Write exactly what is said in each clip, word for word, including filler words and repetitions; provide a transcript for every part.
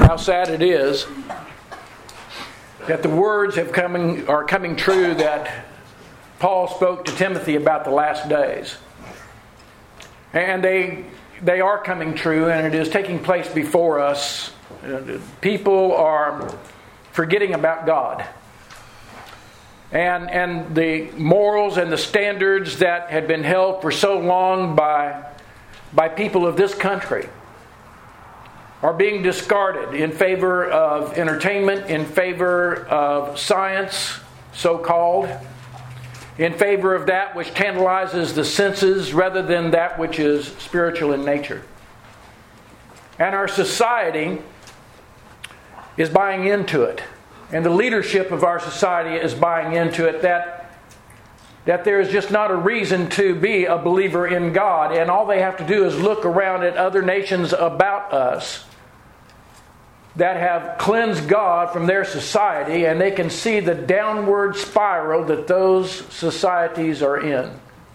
how sad it is that the words have coming are coming true that Paul spoke to Timothy about the last days. And they they are coming true, and it is taking place before us. People are forgetting about God. And and the morals and the standards that had been held for so long by by people of this country are being discarded in favor of entertainment, in favor of science, so-called, in favor of that which tantalizes the senses rather than that which is spiritual in nature. And our society is buying into it. And the leadership of our society is buying into it that, that there is just not a reason to be a believer in God. And all they have to do is look around at other nations about us that have cleansed God from their society, and they can see the downward spiral that those societies are in.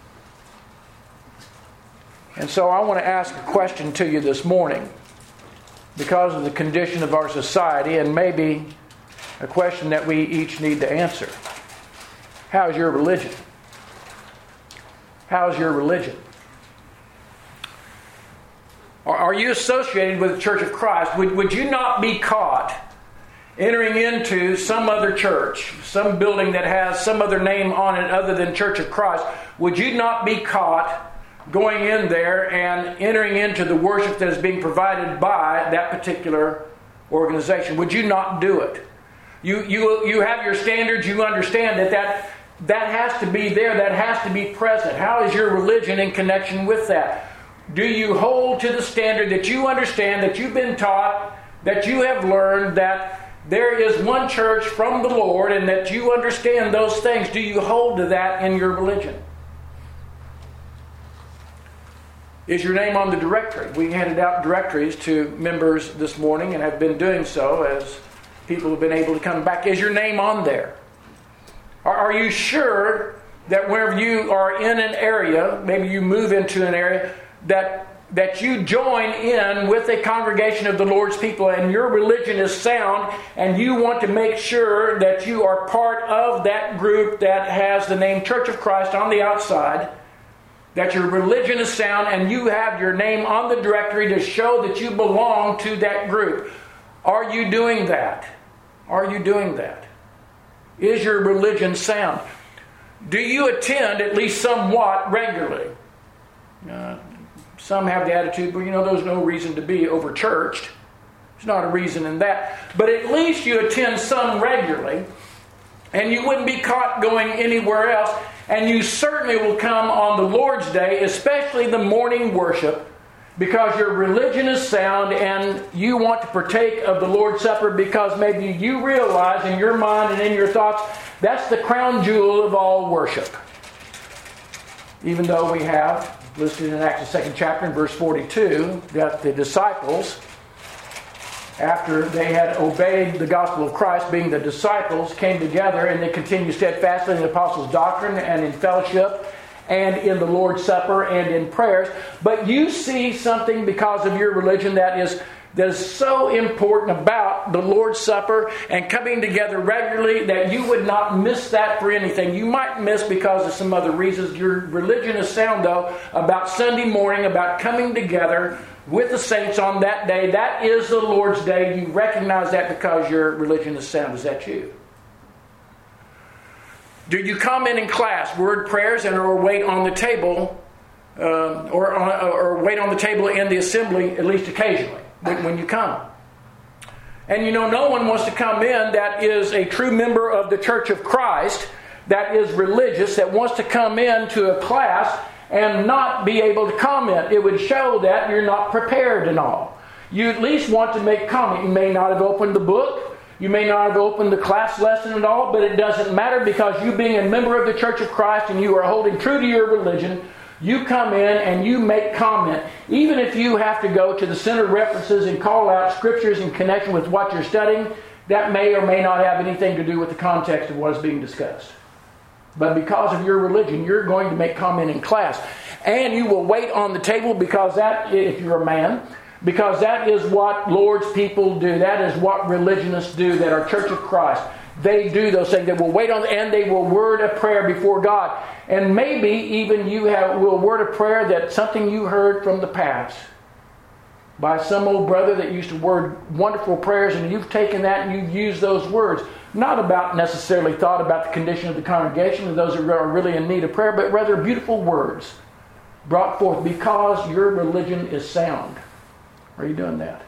And so I want to ask a question to you this morning because of the condition of our society, and maybe a question that we each need to answer. How is your religion? How is your religion? Are you associated with the Church of Christ? Would, would you not be caught entering into some other church, some building that has some other name on it other than Church of Christ? Would you not be caught going in there and entering into the worship that is being provided by that particular organization? Would you not do it? You, you, you have your standards. You understand that, that that has to be there. That has to be present. How is your religion in connection with that? Do you hold to the standard that you understand, that you've been taught, that you have learned, that there is one church from the Lord, and that you understand those things? Do you hold to that in your religion? Is your name on the directory? We handed out directories to members this morning and have been doing so as people have been able to come back. Is your name on there? Are you sure that wherever you are in an area, maybe you move into an area, that that you join in with a congregation of the Lord's people and your religion is sound, and you want to make sure that you are part of that group that has the name Church of Christ on the outside, that your religion is sound and you have your name on the directory to show that you belong to that group? Are you doing that? Are you doing that? Is your religion sound? Do you attend at least somewhat regularly? Uh, Some have the attitude, well, you know, there's no reason to be over-churched. There's not a reason in that. But at least you attend some regularly, and you wouldn't be caught going anywhere else. And you certainly will come on the Lord's Day, especially the morning worship, because your religion is sound and you want to partake of the Lord's Supper because maybe you realize in your mind and in your thoughts, that's the crown jewel of all worship. Even though we have listed in Acts the second chapter in verse forty-two, that the disciples, after they had obeyed the gospel of Christ, being the disciples, came together and they continued steadfastly in the apostles' doctrine and in fellowship and in the Lord's Supper and in prayers. But you see something because of your religion that is that is so important about the Lord's Supper and coming together regularly that you would not miss that for anything. You might miss because of some other reasons. Your religion is sound, though, about Sunday morning, about coming together with the saints on that day. That is the Lord's Day. You recognize that because your religion is sound. Is that you? Do you comment in class, word prayers, and or wait on the table, uh, or, on, or wait on the table in the assembly at least occasionally? When you come. And you know, no one wants to come in that is a true member of the Church of Christ, that is religious, that wants to come into a class and not be able to comment. It would show that you're not prepared and all. You at least want to make comment. You may not have opened the book. You may not have opened the class lesson at all, but it doesn't matter because you being a member of the Church of Christ and you are holding true to your religion, you come in and you make comment. Even if you have to go to the center references and call out scriptures in connection with what you're studying, that may or may not have anything to do with the context of what is being discussed. But because of your religion, you're going to make comment in class. And you will wait on the table because that, if you're a man, Because that is what Lord's people do. That is what religionists do, that are Church of Christ. They do those things. They will wait on, and they will word a prayer before God. And maybe even you have will word a prayer that something you heard from the past by some old brother that used to word wonderful prayers, and you've taken that and you've used those words. Not about necessarily thought about the condition of the congregation and those who are really in need of prayer, but rather beautiful words brought forth because your religion is sound. Are you doing that?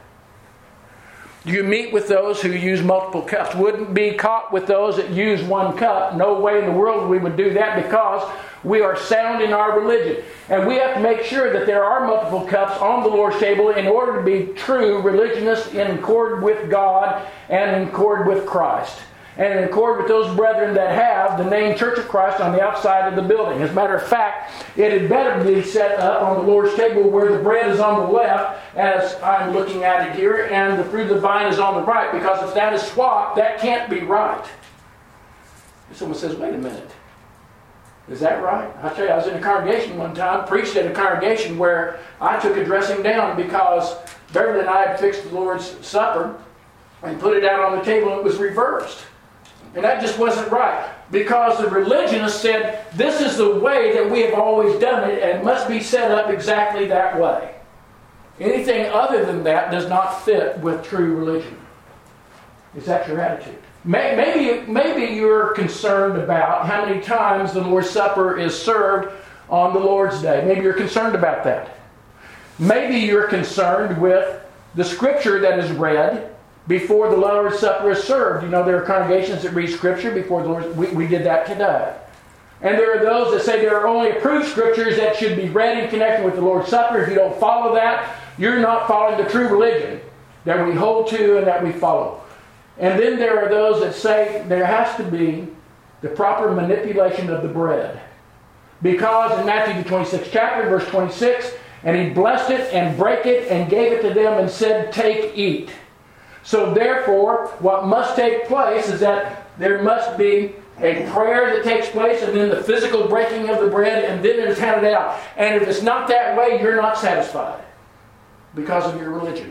Do you meet with those who use multiple cups? Wouldn't be caught with those that use one cup. No way in the world we would do that, because we are sound in our religion. And we have to make sure that there are multiple cups on the Lord's table in order to be true religionists in accord with God and in accord with Christ. And in accord with those brethren that have the name Church of Christ on the outside of the building. As a matter of fact, it had better be set up on the Lord's table where the bread is on the left, as I'm looking at it here, and the fruit of the vine is on the right, because if that is swapped, that can't be right. Someone says, wait a minute. Is that right? I tell you, I was in a congregation one time, preached at a congregation where I took a dressing down because Beverly and I had fixed the Lord's Supper and put it out on the table, and it was reversed. And that just wasn't right. Because the religionists said, this is the way that we have always done it, and must be set up exactly that way. Anything other than that does not fit with true religion. Is that your attitude? Maybe, maybe you're concerned about how many times the Lord's Supper is served on the Lord's Day. Maybe you're concerned about that. Maybe you're concerned with the Scripture that is read before the Lord's Supper is served. You know, there are congregations that read Scripture before the Lord's... We, we did that today. And there are those that say there are only approved Scriptures that should be read in connection with the Lord's Supper. If you don't follow that, you're not following the true religion that we hold to and that we follow. And then there are those that say there has to be the proper manipulation of the bread. Because in Matthew the twenty-sixth chapter, verse twenty-six, and he blessed it and brake it and gave it to them and said, take, eat. So therefore, what must take place is that there must be a prayer that takes place, and then the physical breaking of the bread, and then it is handed out. And if it's not that way, you're not satisfied because of your religion.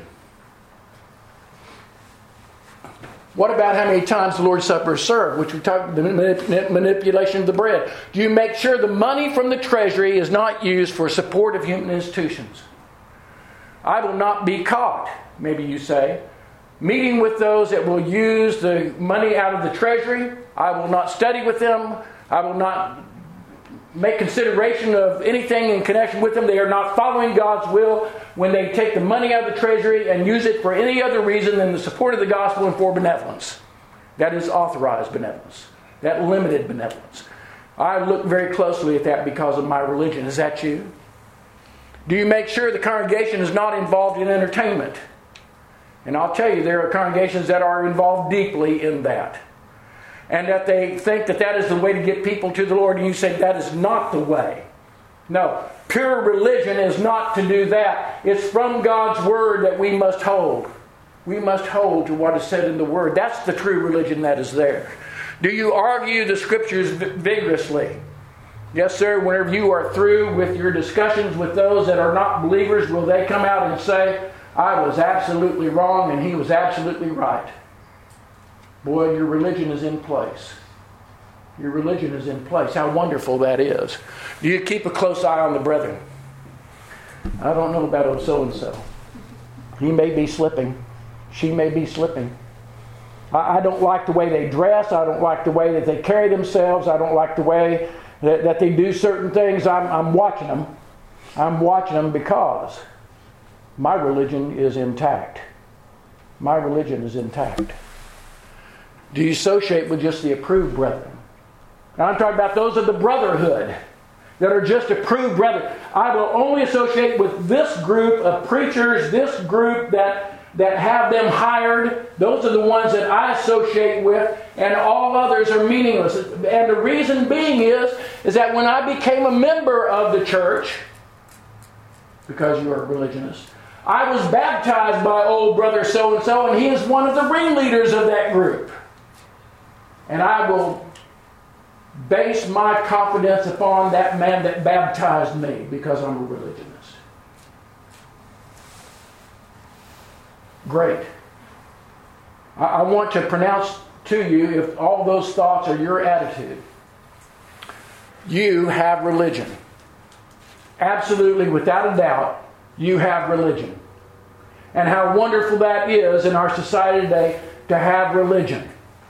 What about how many times the Lord's Supper is served, which we talked about, the manipulation of the bread? Do you make sure the money from the treasury is not used for support of human institutions? I will not be caught, maybe you say, meeting with those that will use the money out of the treasury. I will not study with them. I will not make consideration of anything in connection with them. They are not following God's will when they take the money out of the treasury and use it for any other reason than the support of the gospel and for benevolence. That is authorized benevolence. That limited benevolence. I look very closely at that because of my religion. Is that you? Do you make sure the congregation is not involved in entertainment? And I'll tell you, there are congregations that are involved deeply in that. And that they think that that is the way to get people to the Lord. And you say that is not the way. No. Pure religion is not to do that. It's from God's Word that we must hold. We must hold to what is said in the Word. That's the true religion that is there. Do you argue the Scriptures vigorously? Yes, sir. Whenever you are through with your discussions with those that are not believers, will they come out and say, I was absolutely wrong and he was absolutely right? Boy, your religion is in place. Your religion is in place. How wonderful that is. Do you keep a close eye on the brethren? I don't know about old so-and-so. He may be slipping. She may be slipping. I, I don't like the way they dress. I don't like the way that they carry themselves. I don't like the way that, that they do certain things. I'm, I'm watching them. I'm watching them because my religion is intact. My religion is intact. Do you associate with just the approved brethren? Now I'm talking about those of the brotherhood that are just approved brethren. I will only associate with this group of preachers, this group that, that have them hired. Those are the ones that I associate with, and all others are meaningless. And the reason being is, is that when I became a member of the church, because you are a religionist, I was baptized by old brother so-and-so, and he is one of the ringleaders of that group. And I will base my confidence upon that man that baptized me because I'm a religionist. Great. I, I want to pronounce to you, if all those thoughts are your attitude, you have religion. Absolutely, without a doubt, you have religion. And how wonderful that is in our society today to have religion.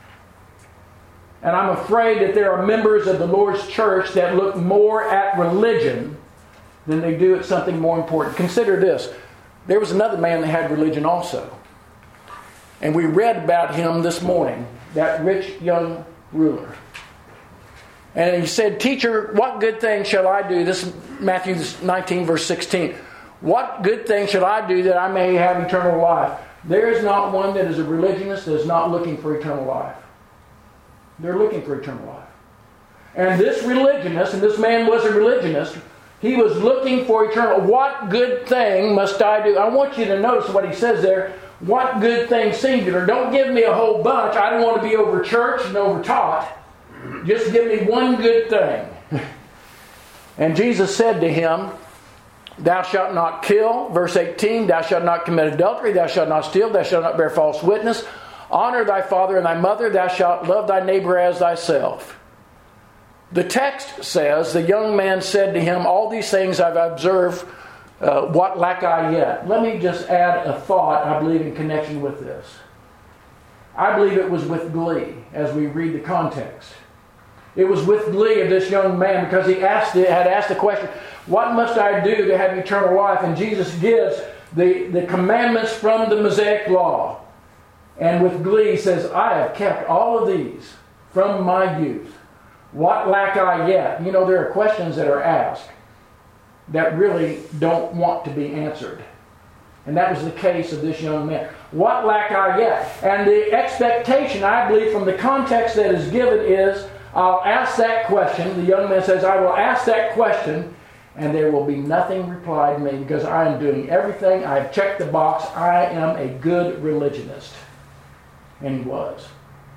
And I'm afraid that there are members of the Lord's church that look more at religion than they do at something more important. Consider this. There was another man that had religion also. And we read about him this morning, that rich young ruler. And he said, "Teacher, what good thing shall I do?" This is Matthew nineteen, verse sixteen. "What good thing shall I do that I may have eternal life?" There is not one that is a religionist that is not looking for eternal life. They're looking for eternal life. And this religionist, and this man was a religionist, he was looking for eternal. What good thing must I do? I want you to notice what he says there. What good thing, singular. Don't give me a whole bunch. I don't want to be over churched and over taught. Just give me one good thing. And Jesus said to him, "Thou shalt not kill." Verse eighteen, "Thou shalt not commit adultery. Thou shalt not steal. Thou shalt not bear false witness. Honor thy father and thy mother. Thou shalt love thy neighbor as thyself." The text says, the young man said to him, "All these things I've observed. Uh, what lack I yet?" Let me just add a thought, I believe, in connection with this. I believe it was with glee as we read the context. It was with glee of this young man because he asked, had asked the question, "What must I do to have eternal life?" And Jesus gives the, the commandments from the Mosaic Law. And with glee he says, "I have kept all of these from my youth. What lack I yet?" You know, there are questions that are asked that really don't want to be answered. And that was the case of this young man. What lack I yet? And the expectation, I believe, from the context that is given is, I'll ask that question. The young man says, "I will ask that question, and there will be nothing replied to me because I am doing everything. I have checked the box. I am a good religionist." And he was.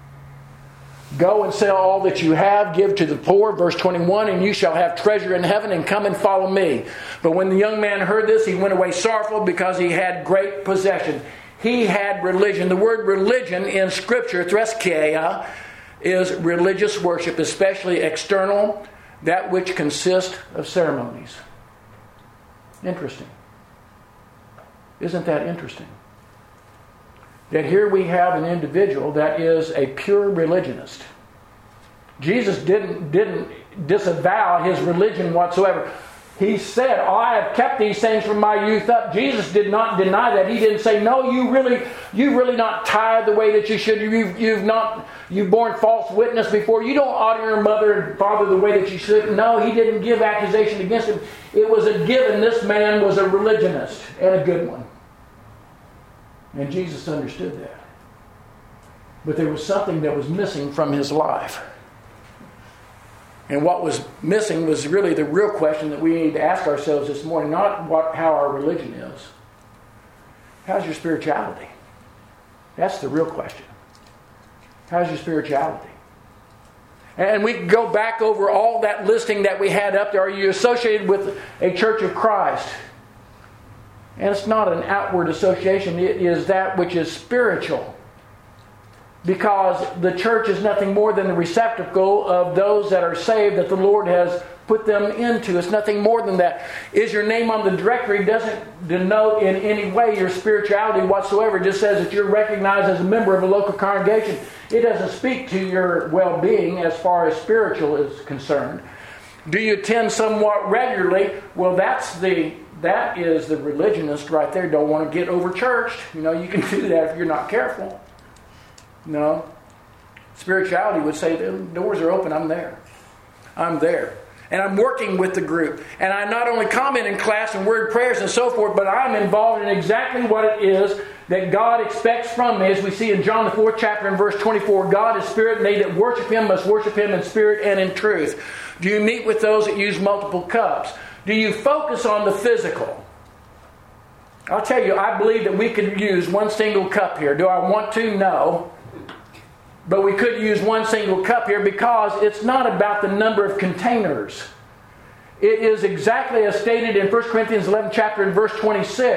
"Go and sell all that you have, give to the poor," verse twenty-one, "and you shall have treasure in heaven, and come and follow me." But when the young man heard this, he went away sorrowful because he had great possession. He had religion. The word religion in Scripture, threskeia, is religious worship, especially external, that which consists of ceremonies. Interesting. Isn't that interesting? That here we have an individual that is a pure religionist. Jesus didn't, didn't disavow his religion whatsoever. He said, "I have kept these things from my youth up." Jesus did not deny that. He didn't say, "No, you really, you really not tithe the way that you should. You've, you've not, you've borne false witness before. You don't honor your mother and father the way that you should." No, he didn't give accusation against him. It was a given. This man was a religionist and a good one. And Jesus understood that. But there was something that was missing from his life. And what was missing was really the real question that we need to ask ourselves this morning. Not what, how our religion is. How's your spirituality? That's the real question. How's your spirituality? And we can go back over all that listing that we had up there. Are you associated with a Church of Christ? And it's not an outward association. It is that which is spiritual. Because the church is nothing more than the receptacle of those that are saved that the Lord has put them into. It's nothing more than that. Is your name on the directory doesn't denote in any way your spirituality whatsoever. It just says that you're recognized as a member of a local congregation. It doesn't speak to your well-being as far as spiritual is concerned. Do you attend somewhat regularly? Well, that's the that is the religionist right there. Don't want to get over-churched. You know, you can do that if you're not careful. No. Spirituality would say, the doors are open, I'm there. I'm there. And I'm working with the group. And I not only comment in class and word prayers and so forth, but I'm involved in exactly what it is that God expects from me. As we see in John the fourth chapter and verse twenty-four, God is spirit, and they that worship Him must worship Him in spirit and in truth. Do you meet with those that use multiple cups? Do you focus on the physical? I'll tell you, I believe that we could use one single cup here. Do I want to? No. But we could use one single cup here because it's not about the number of containers. It is exactly as stated in First Corinthians eleven chapter and verse twenty-six.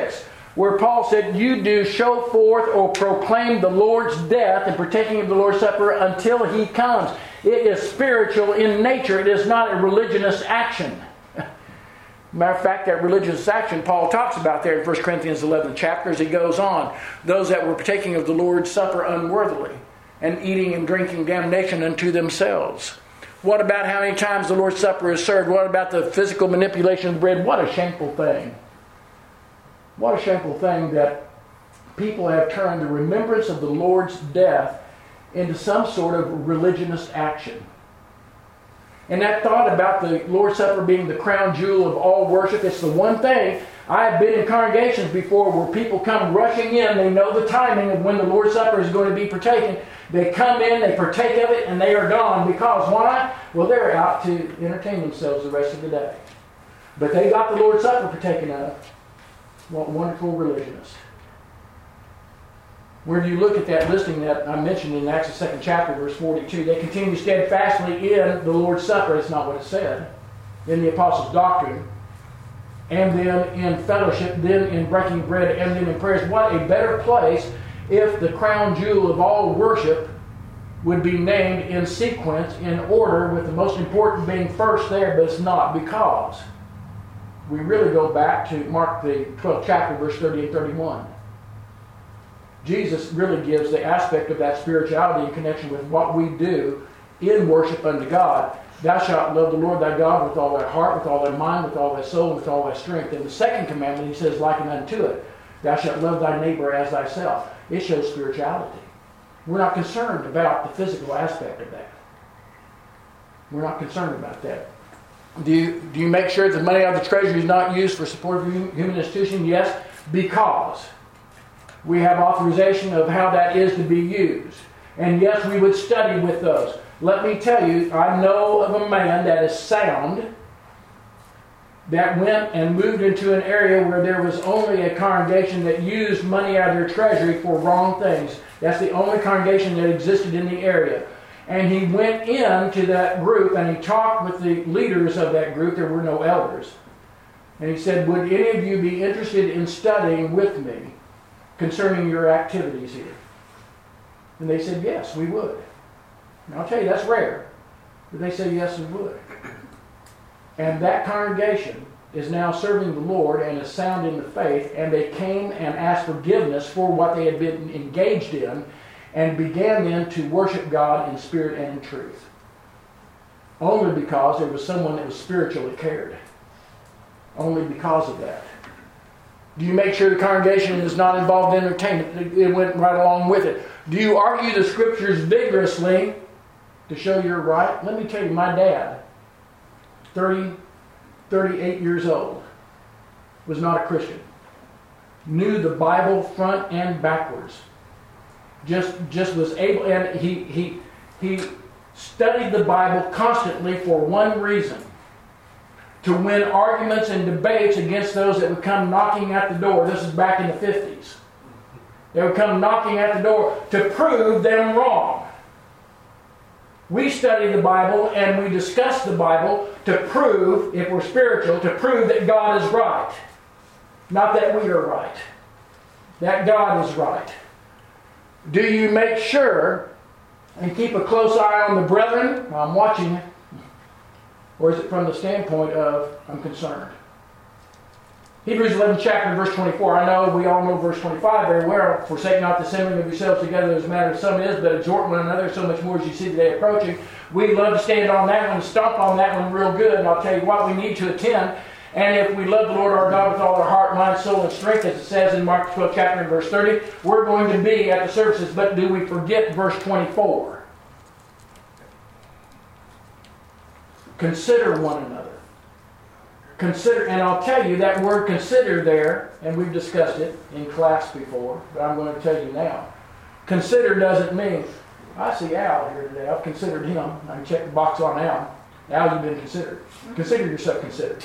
where Paul said, you do show forth or proclaim the Lord's death and partaking of the Lord's Supper until He comes. It is spiritual in nature. It is not a religious action. Matter of fact, that religious action Paul talks about there in First Corinthians eleventh chapter as he goes on. Those that were partaking of the Lord's Supper unworthily and eating and drinking damnation unto themselves. What about how many times the Lord's Supper is served? What about the physical manipulation of the bread? What a shameful thing. What a shameful thing that people have turned the remembrance of the Lord's death into some sort of religious action. And that thought about the Lord's Supper being the crown jewel of all worship, it's the one thing. I have been in congregations before where people come rushing in. They know the timing of when the Lord's Supper is going to be partaken. They come in, they partake of it, and they are gone. Because why? Well, they're out to entertain themselves the rest of the day. But they got the Lord's Supper partaken of. What wonderful religionists. Where you look at that listing that I mentioned in Acts the second chapter, verse forty-two, they continue steadfastly in the Lord's Supper. It's not what it said. In the apostles' doctrine. And then in fellowship, then in breaking bread, and then in prayers. What a better place if the crown jewel of all worship would be named in sequence, in order, with the most important being first there, but it's not, because we really go back to Mark the twelfth chapter, verse thirty and thirty-one. Jesus really gives the aspect of that spirituality in connection with what we do in worship unto God. Thou shalt love the Lord thy God with all thy heart, with all thy mind, with all thy soul, and with all thy strength. And the second commandment, he says, liken unto it. Thou shalt love thy neighbor as thyself. It shows spirituality. We're not concerned about the physical aspect of that. We're not concerned about that. Do you, do you make sure that the money out of the treasury is not used for support of human institution? Yes, because we have authorization of how that is to be used. And yes, we would study with those. Let me tell you, I know of a man that is sound that went and moved into an area where there was only a congregation that used money out of their treasury for wrong things. That's the only congregation that existed in the area. And he went into that group and he talked with the leaders of that group. There were no elders. And he said, would any of you be interested in studying with me concerning your activities here? And they said, yes, we would. And I'll tell you, that's rare. But they said, yes, we would. And that congregation is now serving the Lord and is sound in the faith. And they came and asked forgiveness for what they had been engaged in and began then to worship God in spirit and in truth. Only because there was someone that was spiritually cared. Only because of that. Do you make sure the congregation is not involved in entertainment? It went right along with it. Do you argue the scriptures vigorously to show you're right? Let me tell you, my dad, thirty, thirty-eight years old, was not a Christian. Knew the Bible front and backwards. Just, just was able, and he, he, he studied the Bible constantly for one reason. To win arguments and debates against those that would come knocking at the door. This is back in the fifties. They would come knocking at the door to prove them wrong. We study the Bible and we discuss the Bible to prove, if we're spiritual, to prove that God is right. Not that we are right. That God is right. Do you make sure and keep a close eye on the brethren? Well, I'm watching you. Or is it from the standpoint of, I'm concerned? Hebrews eleven chapter verse twenty-four. I know we all know verse twenty-five very well. Forsake not the assembling of yourselves together as a matter of some is, but exhort one another so much more as you see the day approaching. We'd love to stand on that one, stomp on that one real good. And I'll tell you what, we need to attend. And if we love the Lord our God with all our heart, mind, soul, and strength, as it says in Mark twelve chapter and verse thirty, we're going to be at the services. But do we forget verse twenty-four? Consider one another. Consider, and I'll tell you that word consider there, and we've discussed it in class before, but I'm going to tell you now. Consider doesn't mean, I see Al here today. I've considered him. I can check the box on Al. Al, you've been considered. Consider yourself considered.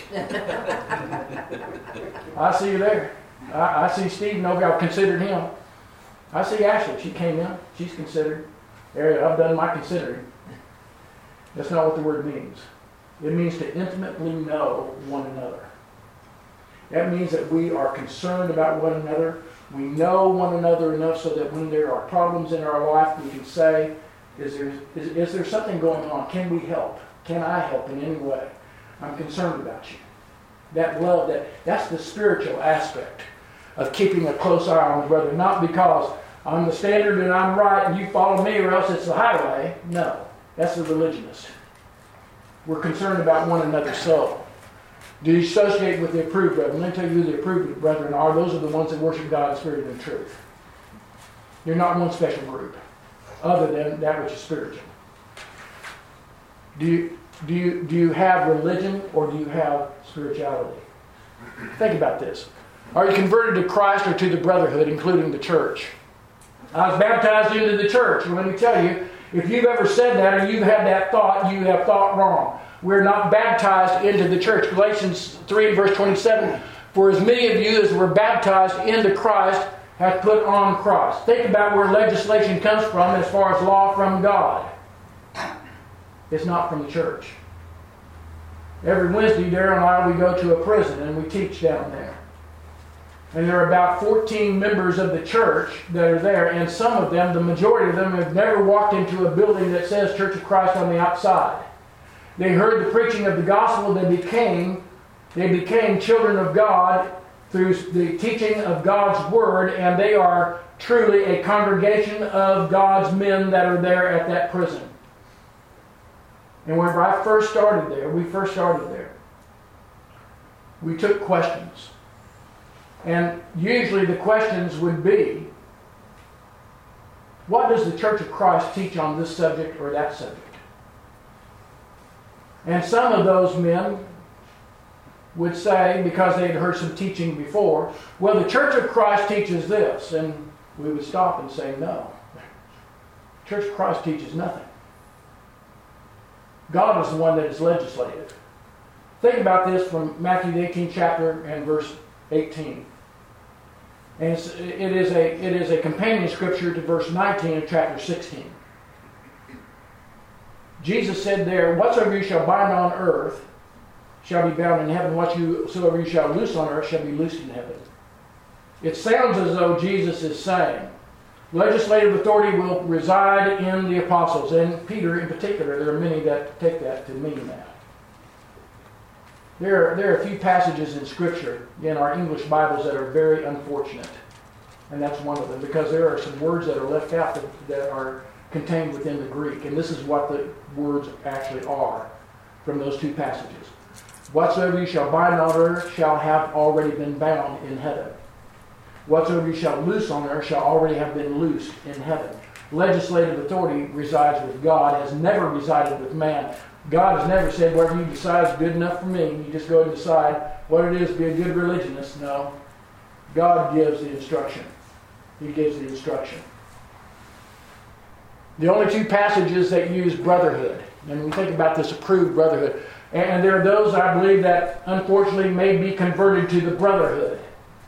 I see you there. I, I see Steve Novi. I've considered him. I see Ashley. She came in. She's considered. There, I've done my considering. That's not what the word means. It means to intimately know one another. That means that we are concerned about one another. We know one another enough so that when there are problems in our life, we can say, is there, is, is there something going on? Can we help? Can I help in any way? I'm concerned about you. That love, that, that's the spiritual aspect of keeping a close eye on the brother. Not because I'm the standard and I'm right and you follow me or else it's the highway. No, that's the religionist. We're concerned about one another's soul. Do you associate with the approved brethren? Let me tell you who the approved brethren are. Those are the ones that worship God in spirit and in truth. You're not one special group other than that which is spiritual. Do you, do you, do you have religion or do you have spirituality? Think about this. Are you converted to Christ or to the brotherhood, including the church? I was baptized into the church. Well, let me tell you, if you've ever said that or you've had that thought, you have thought wrong. We're not baptized into the church. Galatians three and verse twenty-seven, for as many of you as were baptized into Christ hath put on Christ. Think about where legislation comes from as far as law from God. It's not from the church. Every Wednesday, Darryl and I, we go to a prison and we teach down there. And there are about fourteen members of the church that are there, and some of them, the majority of them, have never walked into a building that says Church of Christ on the outside. They heard the preaching of the gospel. They became, they became children of God through the teaching of God's word, and they are truly a congregation of God's men that are there at that prison. And whenever I first started there, we first started there, we took questions. And usually the questions would be, what does the Church of Christ teach on this subject or that subject? And some of those men would say, because they had heard some teaching before, well, the Church of Christ teaches this. And we would stop and say, no. The Church of Christ teaches nothing. God is the one that is legislative. Think about this from Matthew the eighteenth chapter and verse eighteen. And it's, it, is a, it is a companion scripture to verse nineteen of chapter sixteen. Jesus said there, whatsoever you shall bind on earth shall be bound in heaven. Whatsoever you shall loose on earth shall be loosed in heaven. It sounds as though Jesus is saying, legislative authority will reside in the apostles. And Peter in particular, there are many that take that to mean that. There are, there are a few passages in Scripture in our English Bibles that are very unfortunate. And that's one of them, because there are some words that are left out that, that are contained within the Greek. And this is what the words actually are from those two passages. Whatsoever you shall bind on earth shall have already been bound in heaven. Whatsoever you shall loose on earth shall already have been loosed in heaven. Legislative authority resides with God, has never resided with man. God has never said, whatever you decide is good enough for me. You just go and decide what it is to be a good religionist. No. God gives the instruction. He gives the instruction. The only two passages that use brotherhood, and we think about this approved brotherhood, and there are those, I believe, that unfortunately may be converted to the brotherhood.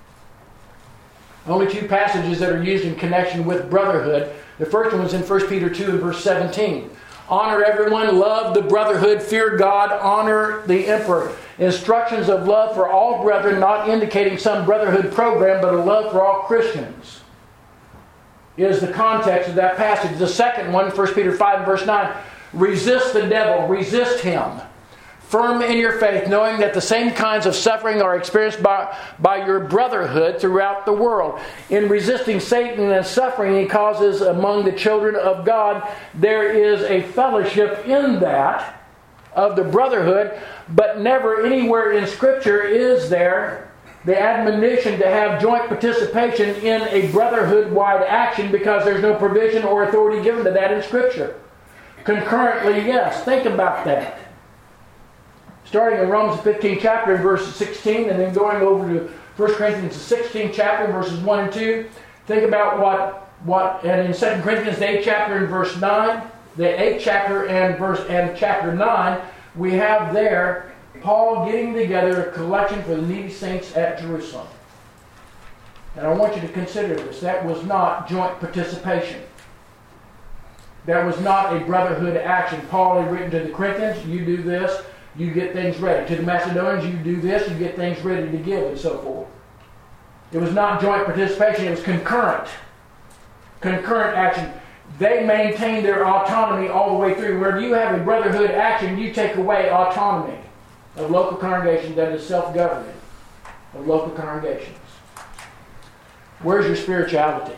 Only two passages that are used in connection with brotherhood. The first one is in First Peter two and verse seventeen. Honor everyone, love the brotherhood, fear God, honor the emperor. Instructions of love for all brethren, not indicating some brotherhood program, but a love for all Christians, is the context of that passage. The second one, First Peter five and verse nine, resist the devil, resist him. Firm in your faith, knowing that the same kinds of suffering are experienced by, by your brotherhood throughout the world. In resisting Satan and suffering he causes among the children of God, there is a fellowship in that of the brotherhood, but never anywhere in Scripture is there the admonition to have joint participation in a brotherhood-wide action, because there's no provision or authority given to that in Scripture. Concurrently, yes. Think about that. Starting in Romans fifteenth chapter and verse sixteen, and then going over to First Corinthians sixteenth chapter, verses one and two. Think about what, what and in Second Corinthians the eighth chapter and verse nine, the eighth chapter and verse and chapter nine, we have there Paul getting together a collection for the needy saints at Jerusalem. And I want you to consider this. That was not joint participation. That was not a brotherhood action. Paul had written to the Corinthians, you do this, you get things ready. To the Macedonians, you do this, you get things ready to give, and so forth. It was not joint participation, it was concurrent. Concurrent action. They maintained their autonomy all the way through. Where you have a brotherhood action, you take away autonomy of local congregation that is self-governing, of local congregations. Where's your spirituality?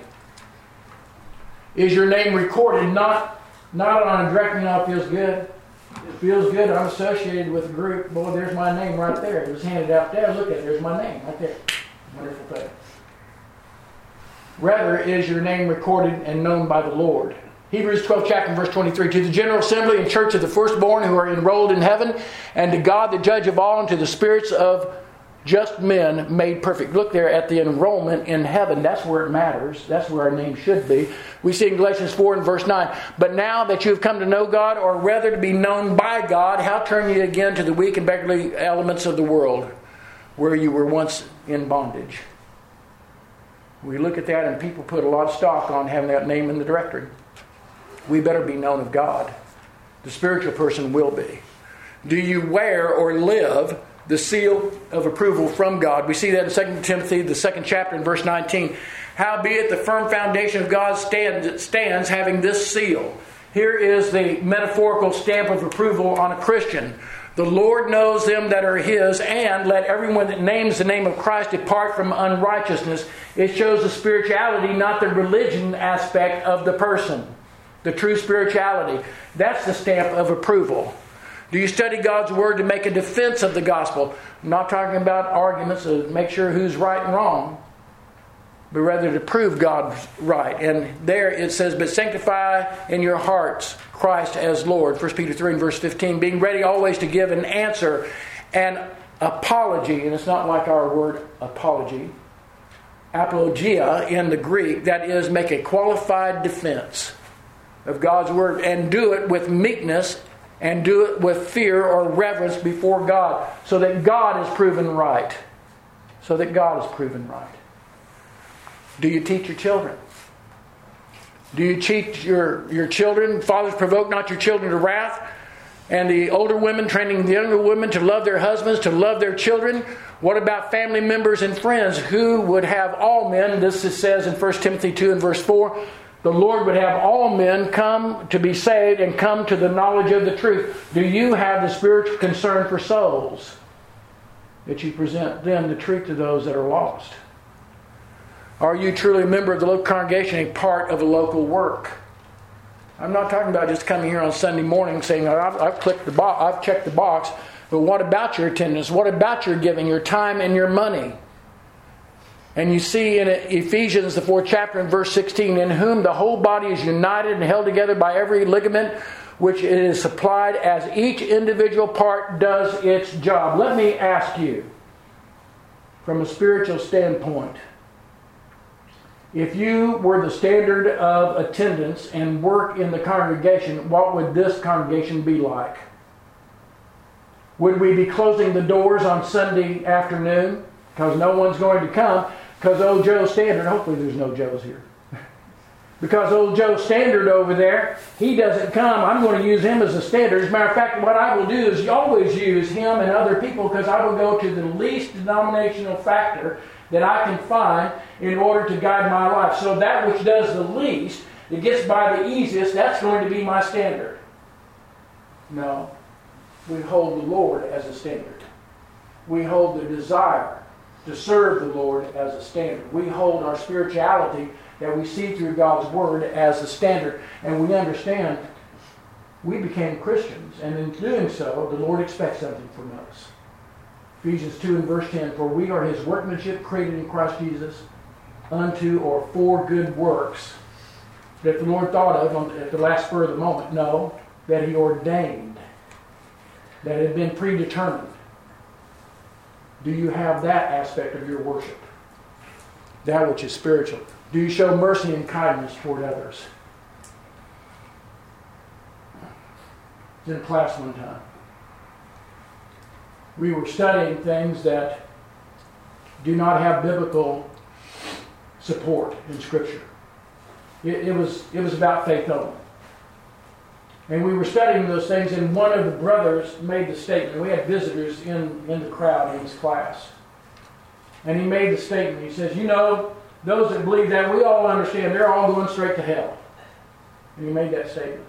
Is your name recorded not, not on a directory? Now it feels good. It feels good. I'm associated with a group. Boy, there's my name right there. It was handed out there. Look at it. There's my name right there. Wonderful thing. Rather, is your name recorded and known by the Lord? Hebrews twelve chapter verse twenty-three. To the general assembly and church of the firstborn who are enrolled in heaven, and to God the judge of all, and to the spirits of just men made perfect. Look there at the enrollment in heaven. That's where it matters. That's where our name should be. We see in Galatians four and verse nine. But now that you have come to know God, or rather to be known by God, how turn you again to the weak and beggarly elements of the world, where you were once in bondage? We look at that and people put a lot of stock on having that name in the directory. We better be known of God. The spiritual person will be. Do you wear or live the seal of approval from God? We see that in Second Timothy, the second chapter, in verse nineteen. Howbeit the firm foundation of God stands, stands having this seal. Here is the metaphorical stamp of approval on a Christian. The Lord knows them that are His, and let everyone that names the name of Christ depart from unrighteousness. It shows the spirituality, not the religion aspect of the person. The true spirituality. That's the stamp of approval. Do you study God's Word to make a defense of the gospel? I'm not talking about arguments to make sure who's right and wrong, but rather to prove God's right. And there it says, but sanctify in your hearts Christ as Lord. First Peter three and verse fifteen. Being ready always to give an answer, an apology. And it's not like our word apology. Apologia in the Greek. That is, make a qualified defense of God's Word. And do it with meekness, and do it with fear or reverence before God. So that God is proven right. So that God is proven right. Do you teach your children? Do you teach your, your children? Fathers, provoke not your children to wrath. And the older women training the younger women to love their husbands, to love their children. What about family members and friends? Who would have all men, this it says in First Timothy two and verse four, the Lord would have all men come to be saved and come to the knowledge of the truth. Do you have the spiritual concern for souls? That you present them the truth to those that are lost? Are you truly a member of the local congregation, a part of a local work? I'm not talking about just coming here on Sunday morning saying, I've, I've clicked the box, I've checked the box. But what about your attendance? What about your giving, your time and your money? And you see in Ephesians, the fourth chapter, in verse sixteen, in whom the whole body is united and held together by every ligament, which it is supplied as each individual part does its job. Let me ask you, from a spiritual standpoint, if you were the standard of attendance and work in the congregation, what would this congregation be like? Would we be closing the doors on Sunday afternoon because no one's going to come? Because old Joe Standard, hopefully there's no Joes here. Because old Joe Standard over there, he doesn't come. I'm going to use him as a standard. As a matter of fact, what I will do is always use him and other people, because I will go to the least denominational factor that I can find in order to guide my life. So that which does the least, that gets by the easiest, that's going to be my standard. No. We hold the Lord as a standard. We hold the desire to serve the Lord as a standard. We hold our spirituality that we see through God's Word as a standard. And we understand we became Christians. And in doing so, the Lord expects something from us. Ephesians two and verse ten, for we are His workmanship created in Christ Jesus unto or for good works that the Lord thought of at the last spur of the moment. No, that He ordained, that had been predetermined. Do you have that aspect of your worship? That which is spiritual. Do you show mercy and kindness toward others? I was in a class one time. We were studying things that do not have biblical support in Scripture. It, it was it was about faith only. And we were studying those things, and one of the brothers made the statement. We had visitors in, in the crowd in his class. And he made the statement. He says, you know, those that believe that, we all understand they're all going straight to hell. And he made that statement.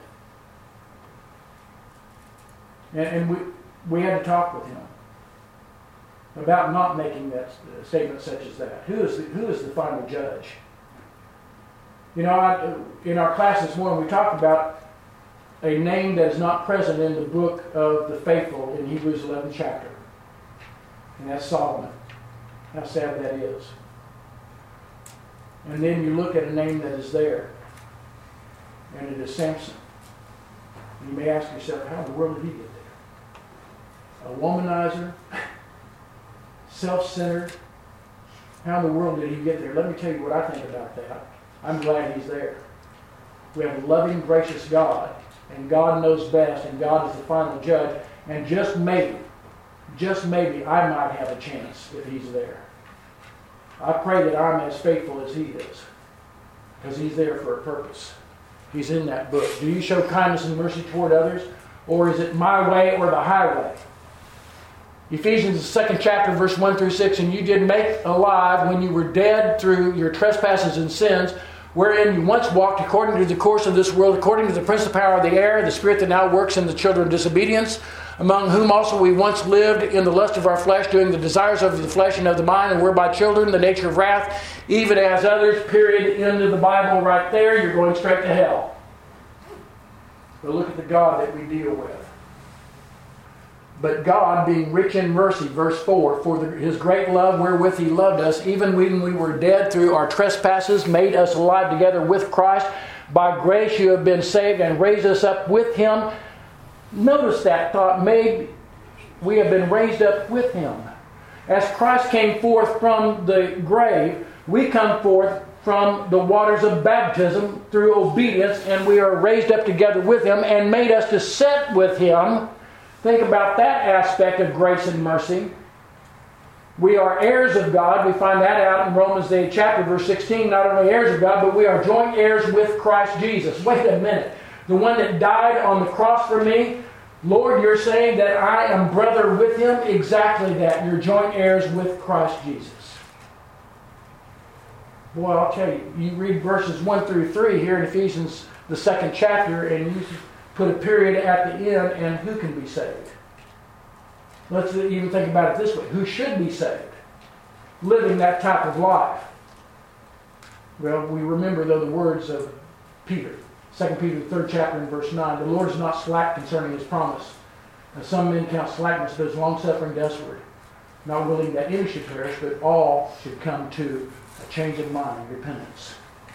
And, and we, we had to talk with him about not making that statement such as that. Who is the, who is the final judge? You know, I, in our class this morning, we talked about a name that is not present in the book of the faithful in Hebrews eleventh chapter. And that's Solomon. How sad that is. And then you look at a name that is there, and it is Samson. And you may ask yourself, how in the world did he get there? A womanizer? Self-centered? How in the world did he get there? Let me tell you what I think about that. I'm glad he's there. We have a loving, gracious God, and God knows best, and God is the final judge. And just maybe, just maybe, I might have a chance if he's there. I pray that I'm as faithful as he is, because he's there for a purpose. He's in that book. Do you show kindness and mercy toward others, or is it my way or the highway? Ephesians, the second chapter, verse one through six, and you did make alive when you were dead through your trespasses and sins, wherein you once walked according to the course of this world, according to the prince of the power of the air, the spirit that now works in the children of disobedience, among whom also we once lived in the lust of our flesh, doing the desires of the flesh and of the mind, and were by children, the nature of wrath, even as others. Period. End of the Bible right there. You're going straight to hell. But look at the God that we deal with. But God, being rich in mercy, verse four, for the, His great love wherewith He loved us, even when we were dead through our trespasses, made us alive together with Christ. By grace you have been saved, and raised us up with Him. Notice that thought, made, we have been raised up with Him. As Christ came forth from the grave, we come forth from the waters of baptism through obedience, and we are raised up together with Him and made us to sit with Him. Think about that aspect of grace and mercy. We are heirs of God. We find that out in Romans the eighth chapter, verse sixteen. Not only heirs of God, but we are joint heirs with Christ Jesus. Wait a minute. The one that died on the cross for me, Lord, you're saying that I am brother with Him? Exactly that. You're joint heirs with Christ Jesus. Boy, I'll tell you, you read verses one through three here in Ephesians, the second chapter, and you put a period at the end, and who can be saved? Let's even think about it this way. Who should be saved? Living that type of life. Well, we remember, though, the words of Peter. Second Peter, the third chapter, and verse nine. The Lord is not slack concerning His promise, as some men count slackness, but is long-suffering to usward, not willing that any should perish, but all should come to a change of mind, repentance.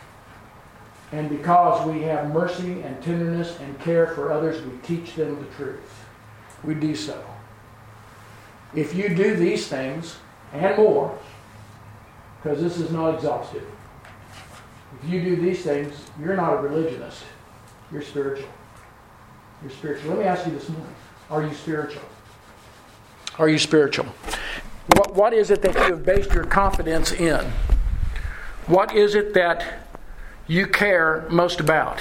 And because we have mercy and tenderness and care for others, we teach them the truth. We do so. If you do these things, and more, because this is not exhaustive, if you do these things, you're not a religionist. You're spiritual. You're spiritual. Let me ask you this morning. Are you spiritual? Are you spiritual? What, what is it that you have based your confidence in? What is it that you care most about?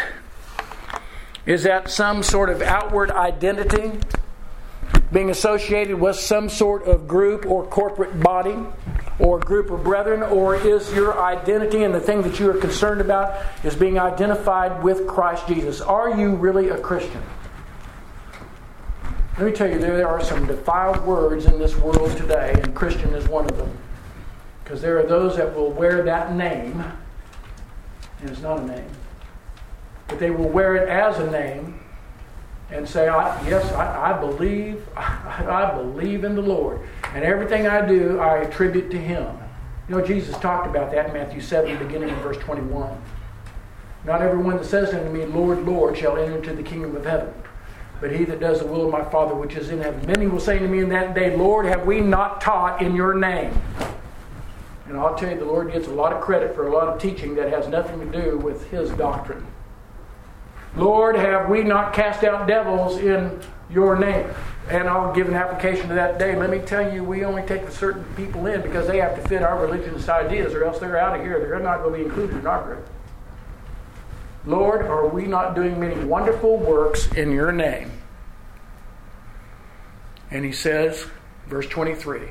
Is that some sort of outward identity, being associated with some sort of group or corporate body or group of brethren? Or is your identity and the thing that you are concerned about is being identified with Christ Jesus? Are you really a Christian? Let me tell you, there are some defiled words in this world today, and Christian is one of them. Because there are those that will wear that name, and it's not a name, but they will wear it as a name and say, I, yes, I, I believe, I, I believe in the Lord. And everything I do, I attribute to Him. You know, Jesus talked about that in Matthew seven, beginning in verse twenty-one. Not everyone that says unto me, Lord, Lord, shall enter into the kingdom of heaven, but he that does the will of my Father which is in heaven. Many will say to me in that day, Lord, have we not taught in your name? And I'll tell you, the Lord gets a lot of credit for a lot of teaching that has nothing to do with His doctrine. Lord, have we not cast out devils in your name? And I'll give an application to that day. Let me tell you, we only take certain people in because they have to fit our religionist ideas, or else they're out of here. They're not going to be included in our group. Lord, are we not doing many wonderful works in your name? And he says, verse twenty-three,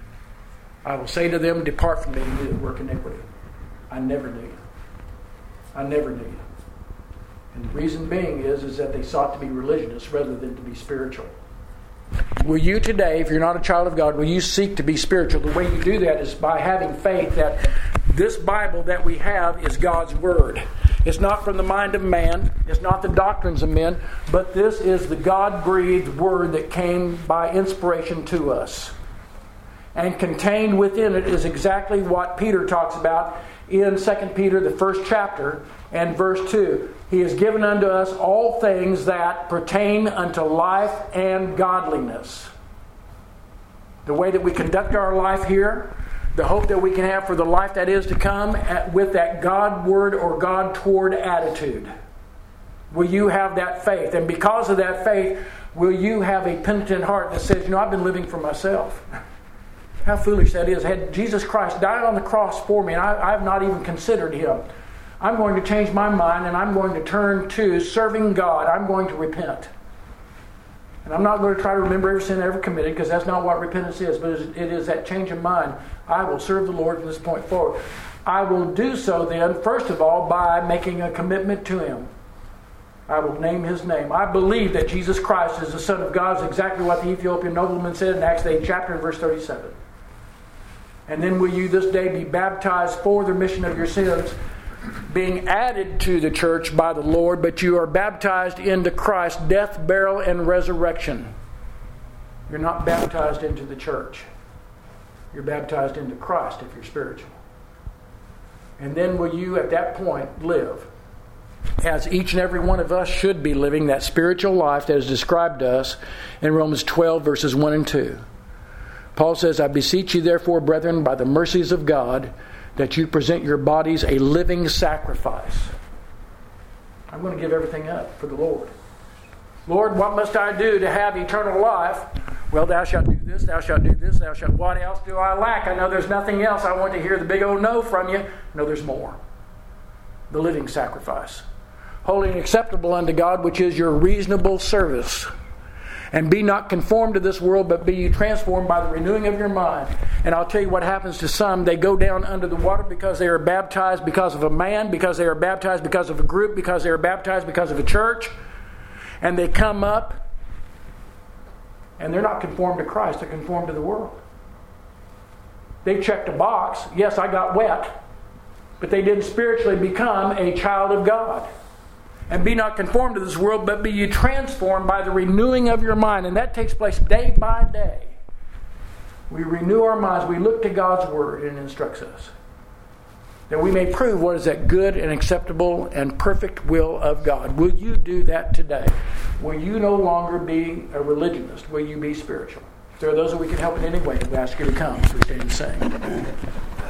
I will say to them, depart from me, you that work iniquity. I never knew you. I never knew you. And the reason being is, is that they sought to be religious rather than to be spiritual. Will you today, if you're not a child of God, will you seek to be spiritual? The way you do that is by having faith that this Bible that we have is God's Word. It's not from the mind of man. It's not the doctrines of men. But this is the God-breathed Word that came by inspiration to us. And contained within it is exactly what Peter talks about in Second Peter, the first chapter, and verse two. He has given unto us all things that pertain unto life and godliness. The way that we conduct our life here, the hope that we can have for the life that is to come with that God-word or God-toward attitude. Will you have that faith? And because of that faith, will you have a penitent heart that says, you know, I've been living for myself. How foolish that is. Had Jesus Christ died on the cross for me, and I, I have not even considered Him. I'm going to change my mind, and I'm going to turn to serving God. I'm going to repent. And I'm not going to try to remember every sin I ever committed, because that's not what repentance is, but it is that change of mind. I will serve the Lord from this point forward. I will do so then, first of all, by making a commitment to Him. I will name His name. I believe that Jesus Christ is the Son of God. Is exactly what the Ethiopian nobleman said in Acts eight chapter and verse thirty-seven. And then will you this day be baptized for the remission of your sins, being added to the church by the Lord, but you are baptized into Christ's death, burial, and resurrection. You're not baptized into the church. You're baptized into Christ if you're spiritual. And then will you at that point live as each and every one of us should be living, that spiritual life that is described to us in Romans twelve verses one and two. Paul says, I beseech you therefore, brethren, by the mercies of God, that you present your bodies a living sacrifice. I'm going to give everything up for the Lord. Lord, what must I do to have eternal life? Well, thou shalt do this, thou shalt do this, thou shalt... What else do I lack? I know there's nothing else. I want to hear the big old no from you. No, there's more. The living sacrifice. Holy and acceptable unto God, which is your reasonable service. And be not conformed to this world, but be ye transformed by the renewing of your mind. And I'll tell you what happens to some. They go down under the water because they are baptized because of a man, because they are baptized because of a group, because they are baptized because of a church. And they come up, and they're not conformed to Christ. They're conformed to the world. They checked a box. Yes, I got wet. But they didn't spiritually become a child of God. And be not conformed to this world, but be ye transformed by the renewing of your mind. And that takes place day by day. We renew our minds. We look to God's Word, and it instructs us. That we may prove what is that good and acceptable and perfect will of God. Will you do that today? Will you no longer be a religionist? Will you be spiritual? If there are those that we can help in any way, we ask you to come. We stand and sing.